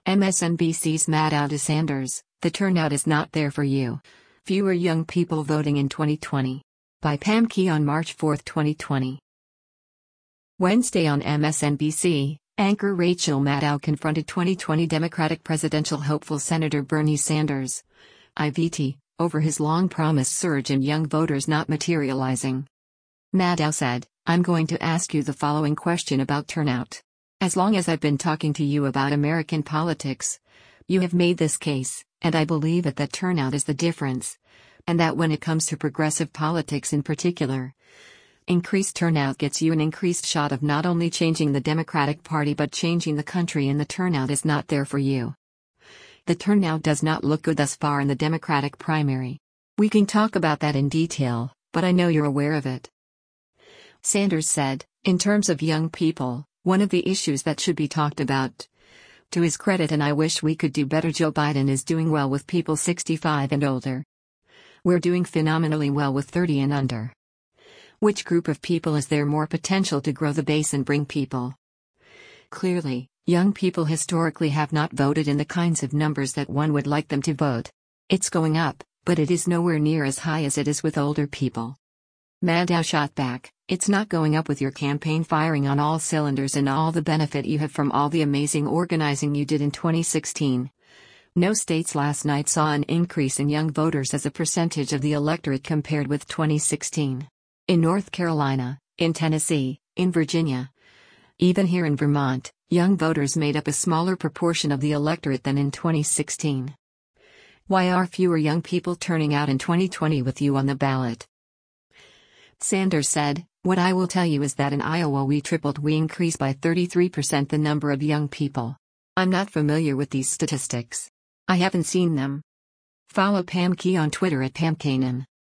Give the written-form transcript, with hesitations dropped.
MSNBC's Maddow to Sanders, the turnout is not there for you. Fewer young people voting in 2020. By Pam Key on March 4, 2020. Wednesday on MSNBC, anchor Rachel Maddow confronted 2020 Democratic presidential hopeful Senator Bernie Sanders, IVT, over his long-promised surge in young voters not materializing. Maddow said, "I'm going to ask you the following question about turnout. As long as I've been talking to you about American politics, you have made this case, and I believe that turnout is the difference. And that when it comes to progressive politics in particular, increased turnout gets you an increased shot of not only changing the Democratic Party but changing the country, and the turnout is not there for you. The turnout does not look good thus far in the Democratic primary. We can talk about that in detail, but I know you're aware of it." Sanders said, in terms of young people, one of the issues that should be talked about. To his credit, and I wish we could do better, Joe Biden is doing well with people 65 and older. We're doing phenomenally well with 30 and under. Which group of people is there more potential to grow the base and bring people? Clearly, young people historically have not voted in the kinds of numbers that one would like them to vote. It's going up, but it is nowhere near as high as it is with older people. Maddow shot back, "It's not going up with your campaign firing on all cylinders and all the benefit you have from all the amazing organizing you did in 2016. No states last night saw an increase in young voters as a percentage of the electorate compared with 2016. In North Carolina, in Tennessee, in Virginia, even here in Vermont, young voters made up a smaller proportion of the electorate than in 2016. Why are fewer young people turning out in 2020 with you on the ballot?" Sanders said, "What I will tell you is that in Iowa we increased by 33% the number of young people. I'm not familiar with these statistics. I haven't seen them." Follow Pam Key on Twitter at PamKanan.